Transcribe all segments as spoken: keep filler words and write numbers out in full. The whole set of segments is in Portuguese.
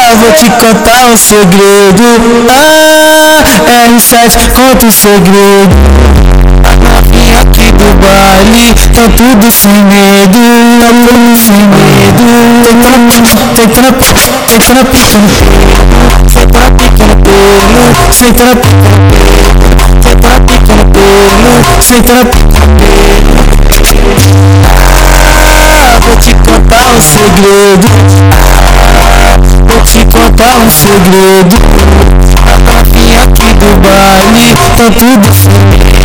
vou te contar um segredo. Ah, R sete conta o segredo. A novinha aqui do baile tá tudo sem medo, tá tudo sem medo. Senta na pica, senta na pica, senta na pica no pelo, senta na pica, senta na pica no pelo, senta na pica no pelo. Ah, vou te contar um segredo. Vou te contar um segredo. A novinha aqui do baile tá tudo sem medo.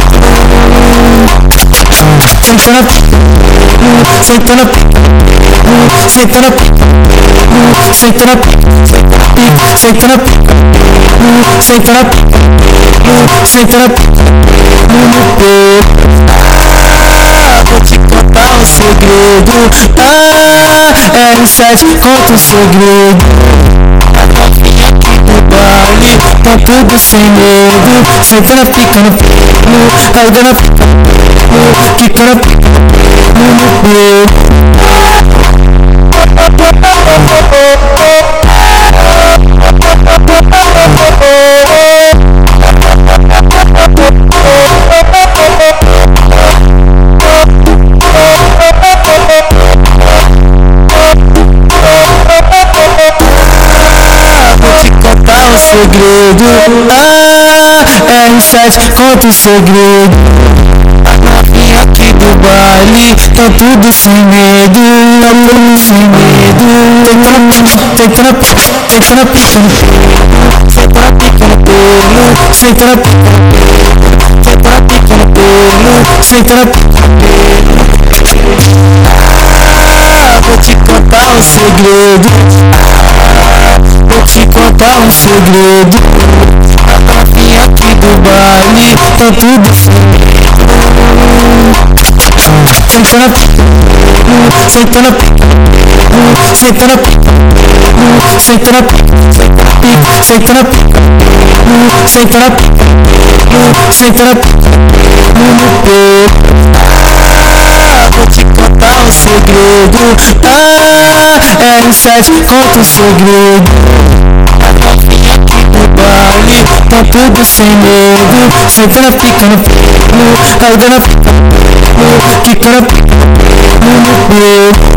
Senta na pica, senta na pica, senta na pica, senta na pica, senta na pica, senta na pica, senta na pica, no peito. Ah, vou te contar um segredo. Ah, R sete conta o segredo. A novinha aqui do baile tá tudo sem medo. Senta na pica no pelo, ainda na pica no pelo, quica na pica no pelo. Segredo, ah, R sete conta o segredo. A novinha aqui do baile tá tudo sem medo, tá tudo sem medo. Senta na pica, senta na pica, senta na pica no pelo, senta na pica no pelo, senta na pica no pelo, senta na pica no pelo. Ah, vou te contar um segredo. Vou te contar um segredo. A novinha aqui do baile tá tudo sem medo. Senta na pica, senta na pica, senta na pica, senta na pica, senta na pica, senta na pica, senta na pica, no peito. Ah, vou te contar um segredo. Ah, R sete conta o segredo. A novinha aqui do baile tá tudo sem medo. Senta na pica no pelo, ainda na pica no pelo, quica na pica no pelo.